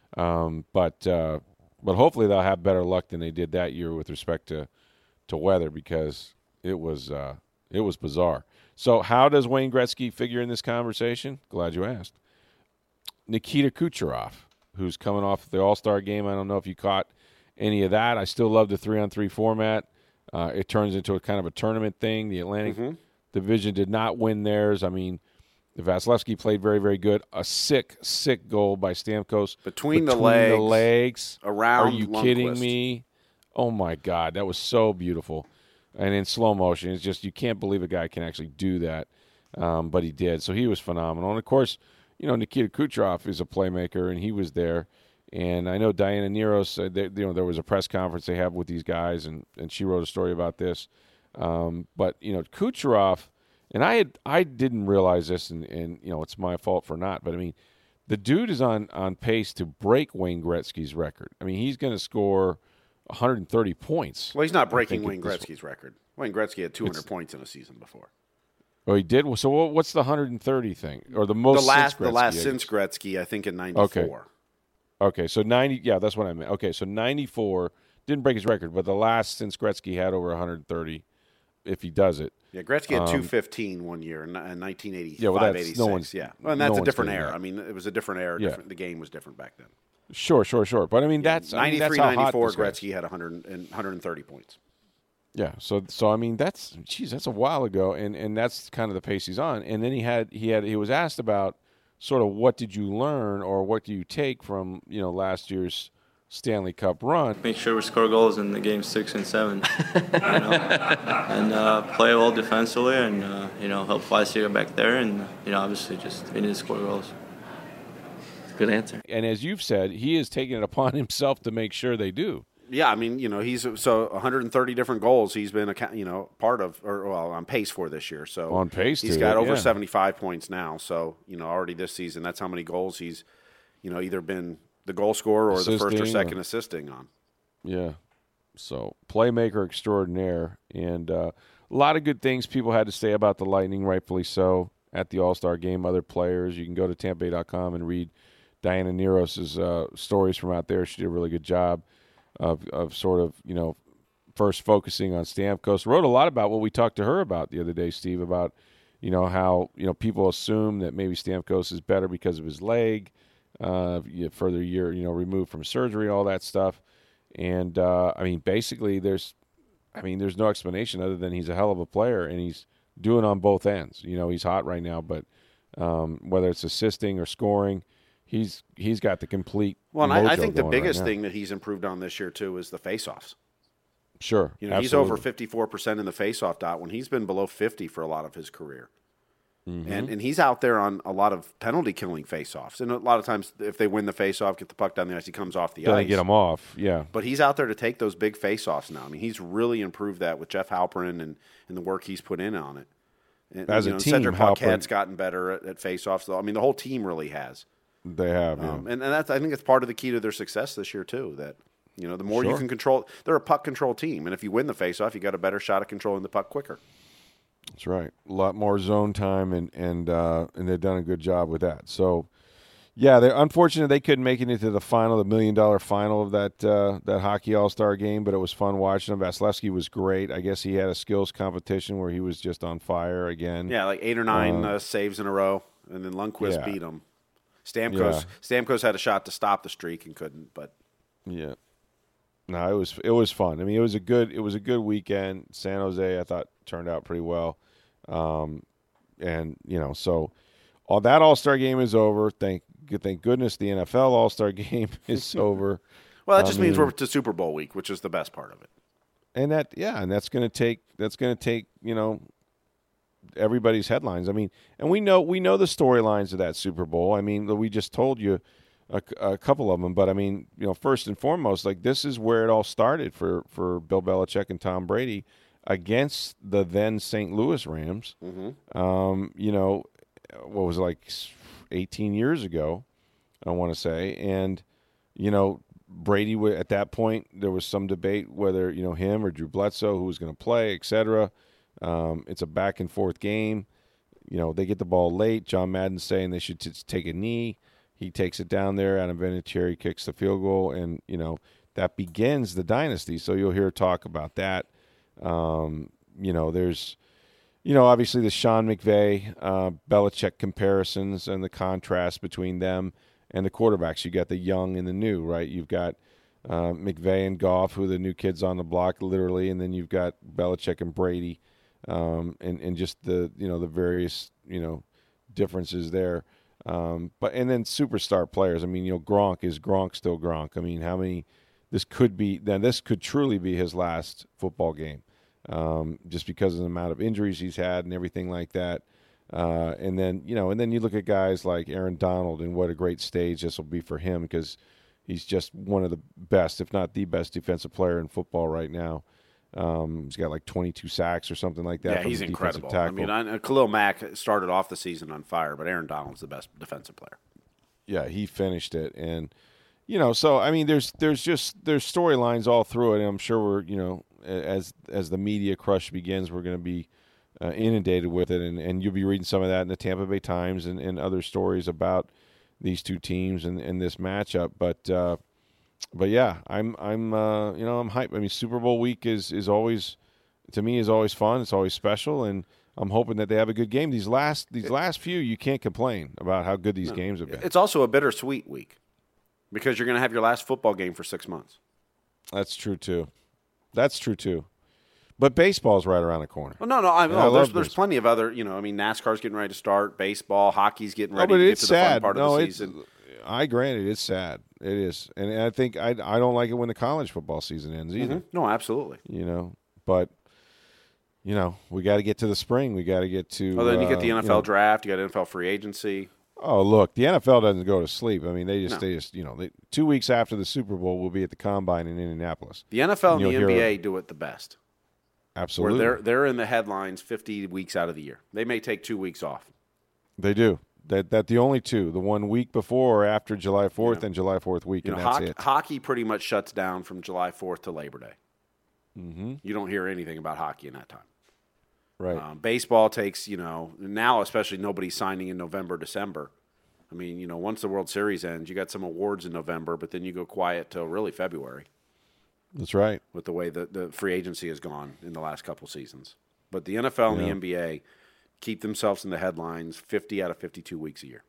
Um, but uh, but hopefully they'll have better luck than they did that year with respect to to weather because it was uh, it was bizarre. So how does Wayne Gretzky figure in this conversation? Glad you asked. Nikita Kucherov, who's coming off the All-Star game. I don't know if you caught any of that. I still love the three-on-three format. Uh, it turns into a kind of a tournament thing. The Atlantic mm-hmm. Division did not win theirs. I mean, Vasilevsky played very, very good. A sick, sick goal by Stamkos. Between, Between the legs. the legs. Around Are you Lundqvist. kidding me? Oh, my God. That was so beautiful. And in slow motion, it's just you can't believe a guy can actually do that. Um, but he did. So he was phenomenal. And, of course, you know, Nikita Kucherov is a playmaker, and he was there. And I know Diana Neros, uh, they, you know, there was a press conference they have with these guys, and, and she wrote a story about this. Um, but, you know, Kucherov, and I had, I didn't realize this, and, and, you know, it's my fault for not. But, I mean, the dude is on, on pace to break Wayne Gretzky's record. I mean, he's going to score one hundred thirty points. Well, he's not breaking Wayne Gretzky's record. Wayne Gretzky had two hundred it's, points in a season before. Oh, he did? So what's the one hundred thirty thing? Or the most the last, since Gretzky? The last since Gretzky, I think, in ninety-four. Okay. Okay, so ninety. Yeah, that's what I meant. Okay, so ninety-four didn't break his record, but the last since Gretzky had over one hundred thirty, if he does it. Yeah, Gretzky had um, two fifteen one year in nineteen eighty-five, yeah, well, that's, eighty-six. No one's, yeah, well, and that's no a different era. That. I mean, it was a different era. Yeah. Different, the game was different back then. Sure, sure, sure. But I mean, that's yeah, I mean, ninety-three, that's how ninety-four. hot this Gretzky had one hundred and one hundred thirty points. Yeah, so so I mean, that's geez, that's a while ago, and, and that's kind of the pace he's on. And then he had he had he was asked about sort of what did you learn or what do you take from you know last year's Stanley Cup run. Make sure we score goals in the game six and seven, you know? and uh, play well defensively, and uh, you know help Fleissinger back there, and you know obviously just we need to score goals. Good answer. And as you've said, he is taking it upon himself to make sure they do. Yeah, I mean, you know, he's so one hundred thirty different goals he's been, a, you know, part of, or well, on pace for this year. So on pace, he's to got it, over yeah. seventy-five points now. So you know, already this season, that's how many goals he's, you know, either been the goal scorer or assisting the first or second or, assisting on. Yeah, so playmaker extraordinaire, and uh, a lot of good things people had to say about the Lightning, rightfully so, at the All-Star Game. Other players, you can go to Tampa Bay dot com and read Diana Neros' uh, stories from out there. She did a really good job of of sort of, you know, first focusing on Stamkos. Wrote a lot about what we talked to her about the other day, Steve, about, you know, how, you know, people assume that maybe Stamkos is better because of his leg, uh, further year, you know, removed from surgery, all that stuff. And, uh, I mean, basically there's, I mean, there's no explanation other than he's a hell of a player, and he's doing on both ends. You know, he's hot right now, but um, whether it's assisting or scoring, He's he's got the complete. Well, and I, I think the going biggest right thing that he's improved on this year too is the faceoffs. Sure, you know, absolutely. he's over fifty-four percent in the faceoff dot when he's been below fifty for a lot of his career, mm-hmm. and and he's out there on a lot of penalty killing faceoffs. And a lot of times, if they win the faceoff, get the puck down the ice, he comes off the Gotta ice. Get him off, yeah. But he's out there to take those big faceoffs now. I mean, he's really improved that with Jeff Halperin and, and the work he's put in on it. And, As you a know, team, Cedric Paquette's Halperin, gotten better at, at faceoffs. I mean, the whole team really has. They have, yeah. Um, and, and that's, I think it's part of the key to their success this year, too, that, you know, the more Sure. you can control – they're a puck control team. And if you win the faceoff, you got a better shot at controlling the puck quicker. That's right. A lot more zone time, and and uh, and they've done a good job with that. So, yeah, they're unfortunate they couldn't make it into the final, the million-dollar final of that uh, that hockey all-star game, but it was fun watching him. Vasilevsky was great. I guess he had a skills competition where he was just on fire again. Yeah, like eight or nine uh, uh, saves in a row, and then Lundqvist yeah. beat him. Stamkos Yeah. Stamkos had a shot to stop the streak and couldn't, but Yeah. No, it was it was fun. I mean, it was a good it was a good weekend. San Jose, I thought, turned out pretty well, um, and you know, so all that All Star game is over. Thank thank goodness the N F L All Star game is over. well, that just I means mean, we're to Super Bowl week, which is the best part of it. And that yeah, and that's going to take that's going to take you know everybody's headlines. I mean, and we know we know the storylines of that Super Bowl. I mean, we just told you a, a couple of them, but I mean, you know, first and foremost, like this is where it all started for for Bill Belichick and Tom Brady against the then Saint Louis Rams. Mm-hmm. Um, you know, what was it, like eighteen years ago, I want to say, and you know, Brady at that point there was some debate whether you know him or Drew Bledsoe who was going to play, et cetera. Um, it's a back and forth game. You know, they get the ball late. John Madden's saying they should t- take a knee. He takes it down there. Adam Vinatieri kicks the field goal, and you know that begins the dynasty. So you'll hear talk about that. Um, you know, there's, you know, obviously the Sean McVay, uh, Belichick comparisons and the contrast between them and the quarterbacks. You got the young and the new, right? You've got uh, McVay and Goff, who are the new kids on the block, literally, and then you've got Belichick and Brady, um, and and just the you know the various you know differences there. Um, but and then superstar players. I mean, you know, Gronk is Gronk still Gronk. I mean, how many? This could be then. This could truly be his last football game, um, just because of the amount of injuries he's had and everything like that. Uh, and then you know, and then you look at guys like Aaron Donald and what a great stage this will be for him because he's just one of the best, if not the best, defensive player in football right now. Um, he's got like twenty-two sacks or something like that. Yeah, he's incredible. Tackle. I mean, I, Khalil Mack started off the season on fire, but Aaron Donald's the best defensive player. Yeah, he finished it, and you know, so I mean, there's there's just there's storylines all through it, and I'm sure we're you know as as the media crush begins, we're going to be uh, inundated with it, and, and you'll be reading some of that in the Tampa Bay Times and, and other stories about these two teams and, and this matchup, but. Uh, But yeah, I'm I'm uh, you know I'm hyped. I mean, Super Bowl week is, is always to me is always fun. It's always special, and I'm hoping that they have a good game. These last these last few, you can't complain about how good these no. games have been. It's also a bittersweet week because you're going to have your last football game for six months. That's true too. That's true too. But baseball's right around the corner. Well, no, no, I, no I there's there's plenty of other. You know, I mean, NASCAR's getting ready to start. Baseball, hockey's getting ready no, to get get to sad. the fun part no, of the season. I grant it, it's sad. It is, and I think I I don't like it when the college football season ends either. Mm-hmm. No, absolutely. You know, but you know we got to get to the spring. We got to get to. Well, then you get the uh, N F L you know, draft. You got N F L free agency. Oh, look, the N F L doesn't go to sleep. I mean, they just no. they just you know they, two weeks after the Super Bowl, we'll be at the Combine in Indianapolis. The N F L and, and the N B A do it the best. Absolutely, where they're they're in the headlines fifty weeks out of the year. They may take two weeks off. They do. That that the only two, the one week before or after July fourth yeah. and July fourth week, you know, and that's hockey, it. Hockey pretty much shuts down from July fourth to Labor Day. Mm-hmm. You don't hear anything about hockey in that time. Right. Um, baseball takes, you know, now especially nobody's signing in November, December. I mean, you know, once the World Series ends, you got some awards in November, but then you go quiet till really February. That's right. With the way that the free agency has gone in the last couple seasons. But the N F L and yeah. the N B A keep themselves in the headlines fifty out of fifty-two weeks a year.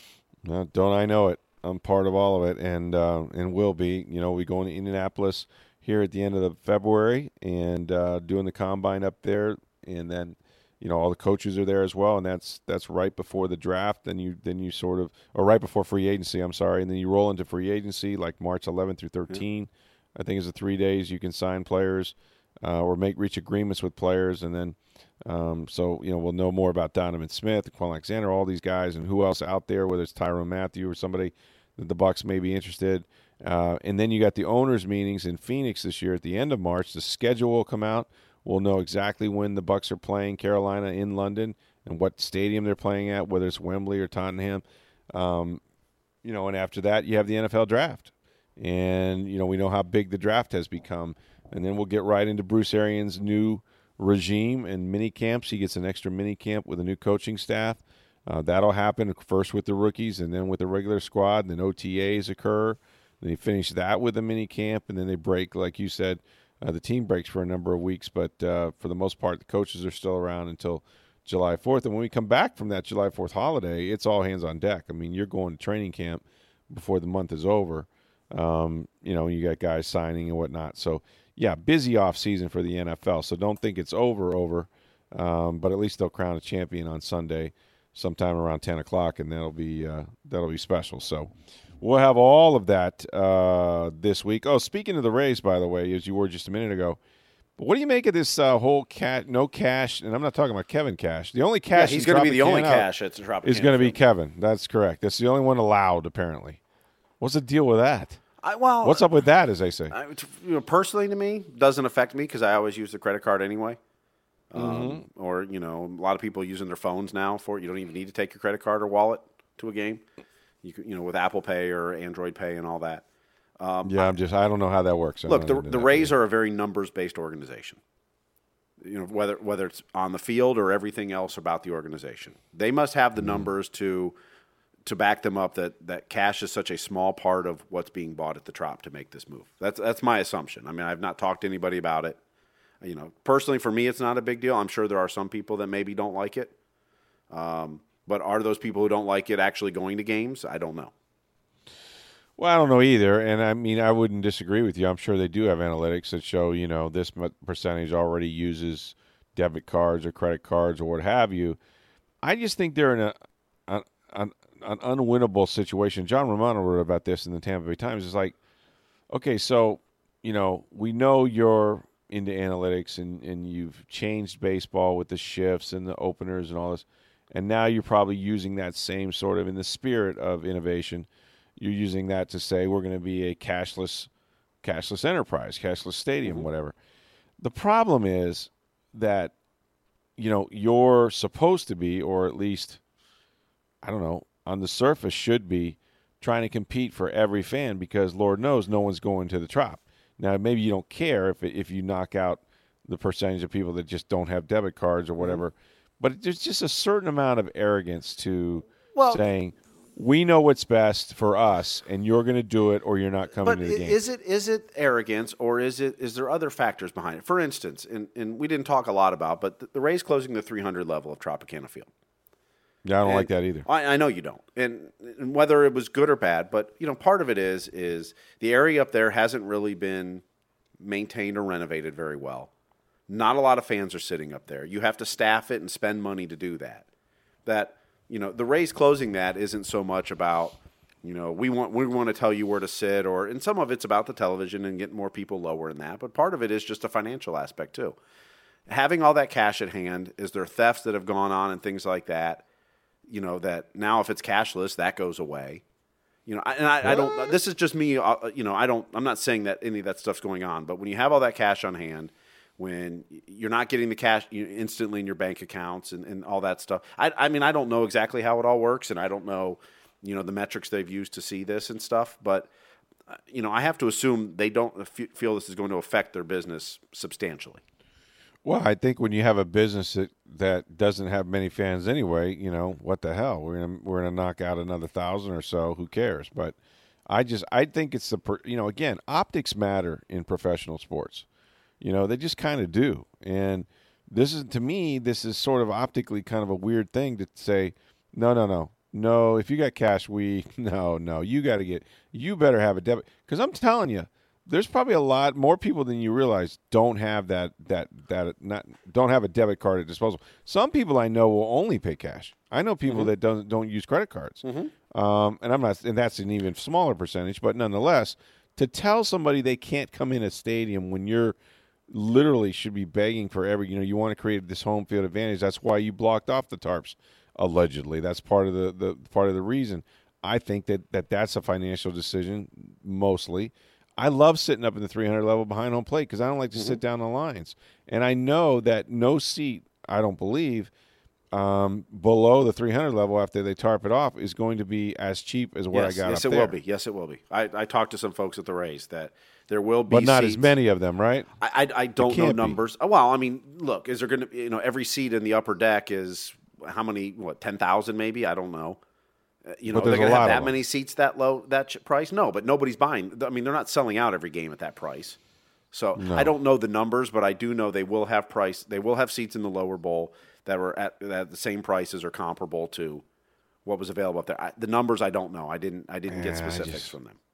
No, don't I know it? I'm part of all of it, and uh, and will be. You know, we go into Indianapolis here at the end of the February and uh, doing the Combine up there, and then you know all the coaches are there as well, and that's that's right before the draft. Then you then you sort of or right before free agency. I'm sorry, and then you roll into free agency like March eleventh through thirteenth. Yeah. I think it's the three days you can sign players uh, or make reach agreements with players, and then. Um, so, you know, we'll know more about Donovan Smith, Quan Alexander, all these guys, and who else out there, whether it's Tyrann Mathieu or somebody that the Bucs may be interested. Uh, and then you got the owners' meetings in Phoenix this year at the end of March. The schedule will come out. We'll know exactly when the Bucs are playing Carolina in London and what stadium they're playing at, whether it's Wembley or Tottenham. Um, you know, and after that, you have the N F L draft. And, you know, we know how big the draft has become. And then we'll get right into Bruce Arians' new regime and mini camps. He gets an extra mini camp with a new coaching staff. Uh, that'll happen first with the rookies and then with the regular squad. And then O T As occur. Then you finish that with a mini camp, and then they break, like you said. Uh, the team breaks for a number of weeks, but uh, for the most part, the coaches are still around until July fourth. And when we come back from that July fourth holiday, it's all hands on deck. I mean, you're going to training camp before the month is over. Um, you know, you got guys signing and whatnot. So, yeah, busy off season for the N F L. So don't think it's over, over. Um, but at least they'll crown a champion on Sunday, sometime around ten o'clock, and that'll be uh, that'll be special. So we'll have all of that uh, this week. Oh, speaking of the Rays, by the way, as you were just a minute ago, but what do you make of this uh, whole cat no cash? And I'm not talking about Kevin Cash. The only cash yeah, he's going to be the only cash at Tropicana is going to be Kevin. That's correct. That's the only one allowed, apparently. What's the deal with that? I, well, what's up with that, as they say? I, you know, personally, to me, doesn't affect me because I always use the credit card anyway. Um, mm-hmm. Or you know, a lot of people using their phones now for it. You don't even need to take your credit card or wallet to a game. You can, you know, with Apple Pay or Android Pay and all that. Um, yeah, I'm just I don't know how that works. Look, the the Rays are a very numbers based organization. You know, whether whether it's on the field or everything else about the organization, they must have the mm-hmm. numbers to. to back them up that, that cash is such a small part of what's being bought at the Trop to make this move. That's that's my assumption. I mean, I've not talked to anybody about it. You know, personally, for me, it's not a big deal. I'm sure there are some people that maybe don't like it. Um, but are those people who don't like it actually going to games? I don't know. Well, I don't know either, and I mean, I wouldn't disagree with you. I'm sure they do have analytics that show, you know, this percentage already uses debit cards or credit cards or what have you. I just think they're in a an, an, an unwinnable situation. John Romano wrote about this in the Tampa Bay Times. It's like, okay, so, you know, we know you're into analytics and, and you've changed baseball with the shifts and the openers and all this, and now you're probably using that same sort of, in the spirit of innovation, you're using that to say we're going to be a cashless cashless enterprise, cashless stadium, Mm-hmm. whatever. The problem is that, you know, you're supposed to be, or at least, I don't know, on the surface should be, trying to compete for every fan because Lord knows no one's going to the Trop. Now, maybe you don't care if if you knock out the percentage of people that just don't have debit cards or whatever, mm-hmm. but there's just a certain amount of arrogance to well, saying, we know what's best for us, and you're going to do it, or you're not coming but to the game. Is it is it arrogance, or is it is there other factors behind it? For instance, and, and we didn't talk a lot about, but the, the Rays closing the three hundred level of Tropicana Field. Yeah, I don't and like that either. I, I know you don't, and, and whether it was good or bad, but you know, part of it is is the area up there hasn't really been maintained or renovated very well. Not a lot of fans are sitting up there. You have to staff it and spend money to do that. That you know, the Rays closing that isn't so much about, you know, we want we want to tell you where to sit, or and some of it's about the television and getting more people lower in that, but part of it is just a financial aspect too. Having all that cash at hand, is there thefts that have gone on and things like that? You know, that now if it's cashless, that goes away. You know, I, and I, I don't. This is just me. Uh, you know, I don't. I'm not saying that any of that stuff's going on, but when you have all that cash on hand, when you're not getting the cash instantly in your bank accounts and, and all that stuff. I, I mean, I don't know exactly how it all works, and I don't know, you know, the metrics they've used to see this and stuff. But, uh, you know, I have to assume they don't f- feel this is going to affect their business substantially. Well, I think when you have a business that, that doesn't have many fans anyway, you know, what the hell? We're gonna we're gonna knock out another thousand or so. Who cares? But I just I think it's the per, you know again, optics matter in professional sports. You know, they just kind of do. And this is, to me, this is sort of optically kind of a weird thing to say, no, no, no, no, if you got cash, we, no, no, you got to get, you better have a debit. Because I'm telling you, there's probably a lot more people than you realize don't have that, that, that, not, don't have a debit card at disposal. Some people I know will only pay cash. I know people mm-hmm. that don't, don't use credit cards. Mm-hmm. Um, and I'm not, and that's an even smaller percentage, but nonetheless, to tell somebody they can't come in a stadium when you're, literally should be begging for every, you know, you want to create this home field advantage. That's why you blocked off the tarps, allegedly. That's part of the, the part of the reason. I think that, that that's a financial decision, mostly. I love sitting up in the three hundred level behind home plate because I don't like to mm-hmm. sit down the lines. And I know that no seat, I don't believe, um, below the three hundred level after they tarp it off is going to be as cheap as what yes, I got yes, up there. Yes, it there. will be. Yes, it will be. I, I talked to some folks at the Rays that there will be But not seats. as many of them, right? I, I, I don't know be. numbers. Oh, well, I mean, look, is there going to, you know, every seat in the upper deck is how many, what, ten thousand maybe? I don't know. Uh, you know, But they're there's going to a lot have of that them. many seats that low, that ch- price? No, but nobody's buying. I mean, they're not selling out every game at that price. So No. I don't know the numbers, but I do know they will have price. They will have seats in the lower bowl that were at, at the same prices or comparable to what was available up there. I, the numbers I don't know. I didn't. I didn't get Yeah, I specifics just- from them.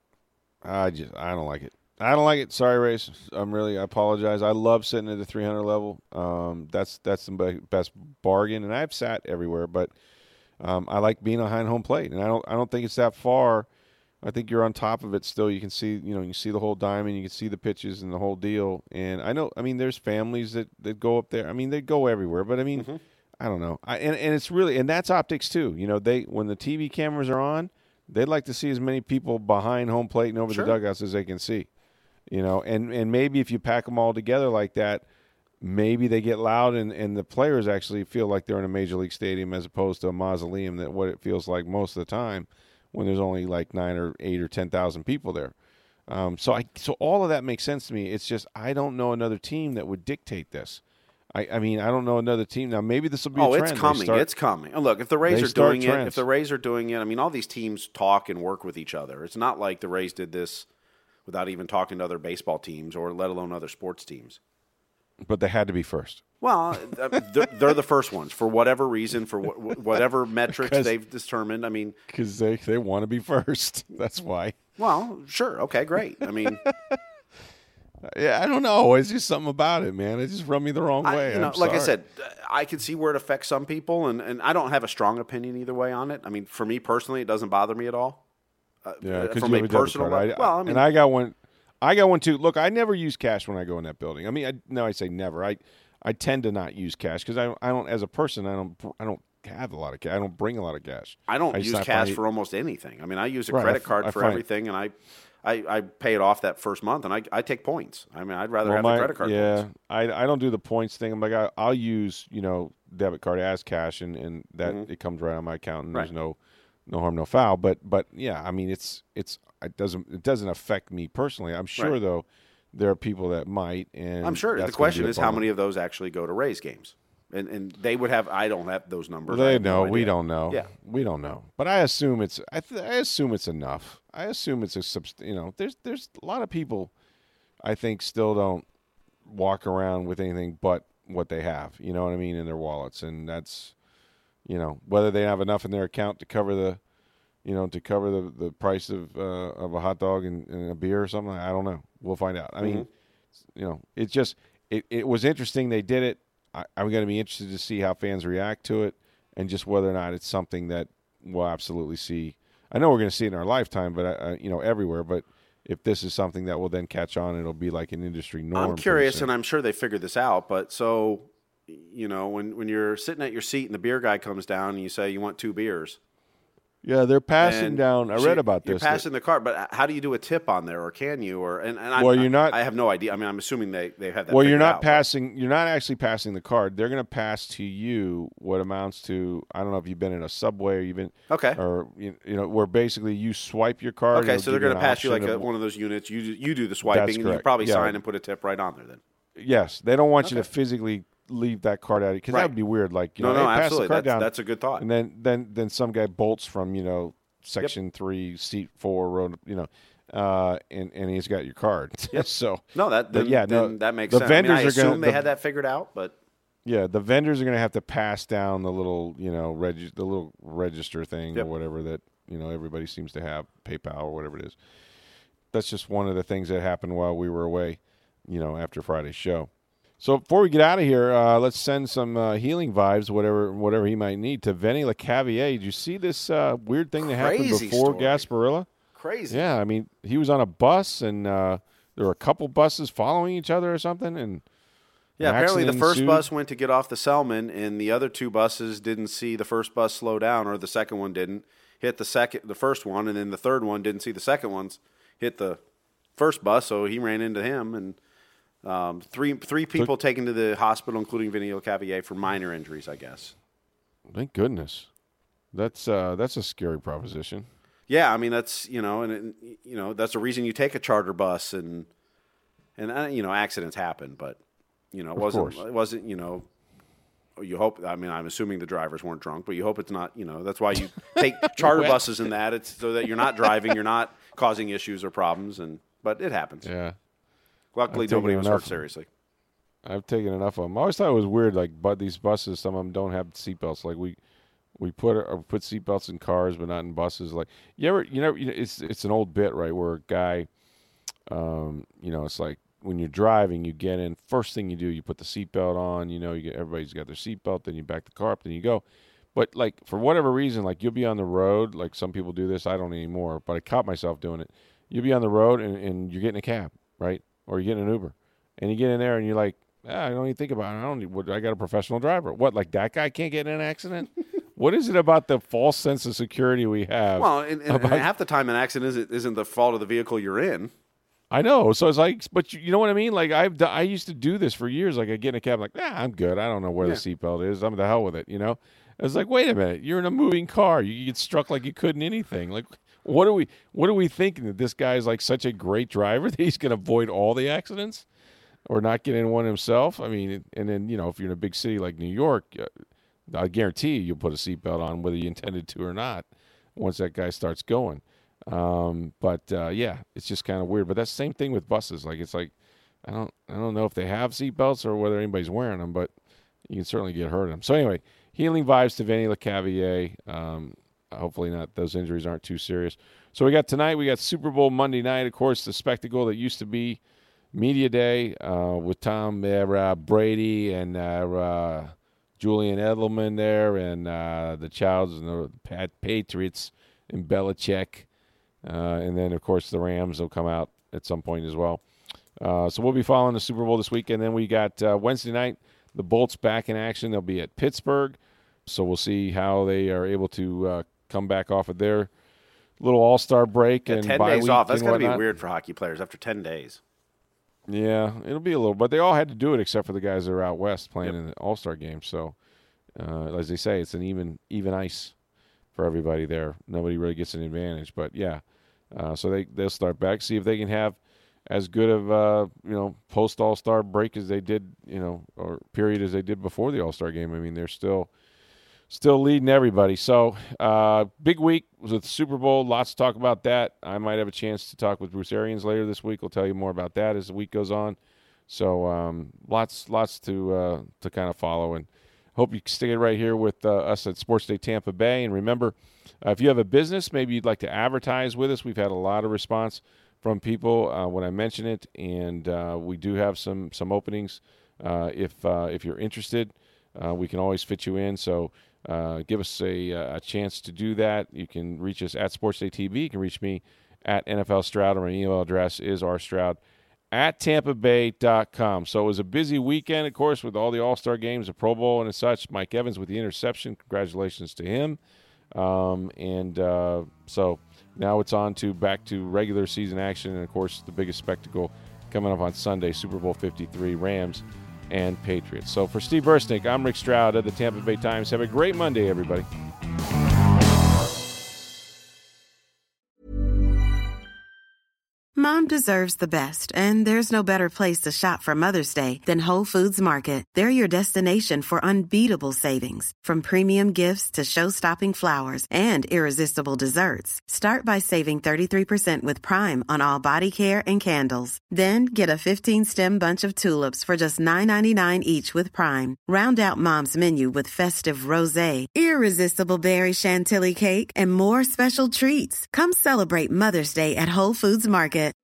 I just I don't like it. I don't like it. Sorry, Race. I'm really I apologize. I love sitting at the three hundred level. Um, that's that's the be- best bargain, and I've sat everywhere, but um, I like being behind home plate, and I don't I don't think it's that far. I think you're on top of it still. You can see you know you can see the whole diamond, you can see the pitches and the whole deal. And I know I mean there's families that, that go up there. I mean they go everywhere, but I mean Mm-hmm. I don't know. I, and and it's really and that's optics too. You know they when the T V cameras are on, they'd like to see as many people behind home plate and over Sure. the dugouts as they can see. You know, and, and maybe if you pack them all together like that, maybe they get loud and, and the players actually feel like they're in a major league stadium as opposed to a mausoleum, that what it feels like most of the time when there's only like nine or eight or ten thousand people there. Um, so I so all of that makes sense to me. It's just I don't know another team that would dictate this. I, I mean I don't know another team now. Maybe this will be Oh, a trend. it's They coming. start- It's coming. And look, if the Rays they are start doing it, trends. if the Rays are doing it, I mean, all these teams talk and work with each other. It's not like the Rays did this without even talking to other baseball teams or let alone other sports teams. but they had to be first. Well, uh, they're, they're the first ones for whatever reason, for wh- whatever metrics 'Cause- they've determined. I mean, Because they, they want to be first. That's why. Well, sure. Okay, great. I mean, yeah, I don't know. It's just something about it, man. It just rubbed me the wrong I, way. you know, I'm like I sorry. said, I can see where it affects some people, and, and I don't have a strong opinion either way on it. I mean, for me personally, it doesn't bother me at all. Uh, Yeah, because from you a have a debit personal card. level. I, Well, I mean, and I got one. I got one too. Look, I never use cash when I go in that building. I mean, I, no, I say never. I I tend to not use cash because I I don't as a person I don't I don't have a lot of cash. I don't bring a lot of cash. I don't just- use I cash find it- for almost anything. I mean, I use a Right, I credit f- card I for find- everything, and I, I, I pay it off that first month, and I, I take points. I mean, I'd rather Well, have my- the credit card Yeah, points. I I don't do the points thing. I'm like I, I'll use you know debit card as cash, and, and that it comes right on my account, and there's Mm-hmm. Right. no no harm, no foul. But but yeah, I mean it's it's it doesn't it doesn't affect me personally. I'm sure Right. though there are people that might, and I'm sure. that's The gonna question be a is how bummer. many of those actually go to Rays games, and and they would have. I don't have those numbers. Well, I they have no know. We idea. don't know. Yeah. we don't know. But I assume it's. I, th- I assume it's enough. I assume it's a subst- You know, there's there's a lot of people, I think, still don't walk around with anything but what they have. You know what I mean, in their wallets, and that's, you know, whether they have enough in their account to cover the, you know, to cover the, the price of uh, of a hot dog and, and a beer or something. I don't know. We'll find out. I mean, you know, it's just it, it was interesting they did it. I, I'm going to be interested to see how fans react to it, and just whether or not it's something that we'll absolutely see. I know we're going to see it in our lifetime, but uh, you know, everywhere. But if this is something that will then catch on, it'll be like an industry norm. I'm pretty curious, soon. and I'm sure they figured this out. But so, you know, when when you're sitting at your seat and the beer guy comes down and you say you want two beers, yeah, they're passing and down. I so read about you're this. passing the card, but how do you do a tip on there, or can you? Or and, and I, Well, you're not- I have no idea. I mean, I'm assuming they they have that. Well, you're figured not out, but- passing. You're not actually passing the card. They're going to pass to you what amounts to. I don't know if you've been in a subway or you've been. Okay. Or you you know where basically you swipe your card. Okay, it'll so they're give going to an pass you like option a, of- one of those units. You do, you do the swiping, and you correct. probably Yeah. sign and put a tip right on there. Then Yes, they don't want you to Okay. physically leave that card out because Right. that would be weird. Like you no, know, no, hey, pass absolutely. the card That's, down, that's a good thought. and then then then some guy bolts from you know section three, seat four, road, you know, uh, and and he's got your card. Yep. so no, that but then, yeah, no, then that makes the sense. I, mean, vendors I are assume gonna- they the- had that figured out, but Yeah, the vendors are going to have to pass down the little, you know, reg- the little register thing Yep. or whatever that, you know, everybody seems to have, PayPal or whatever it is. That's just one of the things that happened while we were away, you know, after Friday's show. So before we get out of here, uh, let's send some uh, healing vibes, whatever whatever he might need, to Vinny LeCavier. Did you see this uh, weird thing that happened Crazy before story. Gasparilla? crazy. Yeah, I mean, he was on a bus, and uh, there were a couple buses following each other or something, and Yeah, an apparently the accident first ensued. bus went to get off the Selman, and the other two buses didn't see the first bus slow down, or the second one didn't hit the second, the first one, and then the third one didn't see the second one's hit the first bus, so he ran into him, and um, three three people taken to the hospital, including Vinny LeCavier, for minor injuries, I guess. Thank goodness. That's uh, that's a scary proposition. Yeah, I mean that's you know, and it, you know that's the reason you take a charter bus, and and uh, you know accidents happen, but you know it Of wasn't course. it wasn't you know. You hope. I mean, I'm assuming the drivers weren't drunk, but you hope it's not. You know, that's why you take charter Well- buses in that. It's so that you're not driving, you're not causing issues or problems, and but it happens. Yeah. Luckily, I've taken nobody was enough. hurt seriously. I've taken enough of them. I always thought it was weird, like, but these buses, some of them don't have seatbelts. Like we, we put or put seatbelts in cars, but not in buses. Like you ever, you know, you know, it's it's an old bit, right? Where a guy, um, you know, it's like when you're driving, you get in. First thing you do, you put the seatbelt on. You know, you get everybody's got their seatbelt. Then you back the car up. Then you go. But like for whatever reason, like you'll be on the road. Like some people do this. I don't anymore, but I caught myself doing it. You'll be on the road and, and you're getting a cab, right? Or you're getting an Uber, and you get in there and you're like, ah, I don't even think about it. I don't. Need, what, I got a professional driver. What? Like that guy can't get in an accident? What is it about the false sense of security we have? Well, and, and, and about- half the time, an accident isn't, isn't the fault of the vehicle you're in. I know. So it's like, but you, you know what I mean? Like I've d- I used to do this for years. Like I get in a cab, like, nah, I'm good. I don't know where Yeah. the seatbelt is. I'm the hell with it. You know. I was like, wait a minute. You're in a moving car. You get struck like you couldn't anything. Like, what are we? What are we thinking that this guy is like such a great driver that he's going to avoid all the accidents, or not get in one himself? I mean, and then you know, if you're in a big city like New York, uh, I guarantee you, you'll put a seatbelt on whether you intended to or not. Once that guy starts going. Um, but uh, yeah, it's just kind of weird. But that's the same thing with buses. Like it's like I don't I don't know if they have seatbelts or whether anybody's wearing them, but you can certainly get hurt in them. So anyway, healing vibes to Vinny LeCavier. Um, hopefully not. Those injuries aren't too serious. So we got tonight, we got Super Bowl Monday night, of course, the spectacle that used to be Media Day uh, with Tom uh, Brady and uh, uh, Julian Edelman there, and uh, the Childs and the Pat Patriots and Belichick. Uh, and then, of course, the Rams will come out at some point as well. Uh, so we'll be following the Super Bowl this weekend. Then we got uh, Wednesday night, the Bolts back in action. They'll be at Pittsburgh. So we'll see how they are able to uh, come back off of their little all-star break. Yeah, and ten bye days week off. That's and got to be whatnot. weird for hockey players after ten days. Yeah, it'll be a little, but they all had to do it except for the guys that are out west playing Yep. in the All-Star game. So, uh, as they say, it's an even even ice for everybody there. Nobody really gets an advantage. But yeah, uh, so they they'll start back, see if they can have as good of uh, you know post All-Star break as they did, you know, or period as they did before the All-Star game. I mean, they're still still leading everybody. So, uh, big week with the Super Bowl. Lots to talk about that. I might have a chance to talk with Bruce Arians later this week. We'll tell you more about that as the week goes on. So, um, lots lots to uh, to kind of follow. And hope you stay right here with uh, us at Sports Day Tampa Bay. And remember, uh, if you have a business, maybe you'd like to advertise with us. We've had a lot of response from people uh, when I mention it. And uh, we do have some, some openings. Uh, if, uh, if you're interested, uh, we can always fit you in. So, Uh, give us a, a chance to do that. You can reach us at Sports Day T V. You can reach me at N F L Stroud, or my email address is r stroud at tampa bay dot com. So it was a busy weekend, of course, with all the All-Star games, the Pro Bowl and such. Mike Evans with the interception. Congratulations to him. Um, and uh, so now it's on to back to regular season action. And, of course, the biggest spectacle coming up on Sunday, Super Bowl fifty-three, Rams and Patriots. So for Steve Bursnick, I'm Rick Stroud of the Tampa Bay Times. Have a great Monday, everybody. Mom deserves the best, and there's no better place to shop for Mother's Day than Whole Foods Market. They're your destination for unbeatable savings, from premium gifts to show-stopping flowers and irresistible desserts. Start by saving thirty-three percent with Prime on all body care and candles. Then get a fifteen-stem bunch of tulips for just nine ninety-nine each with Prime. Round out Mom's menu with festive rosé, irresistible berry chantilly cake, and more special treats. Come celebrate Mother's Day at Whole Foods Market.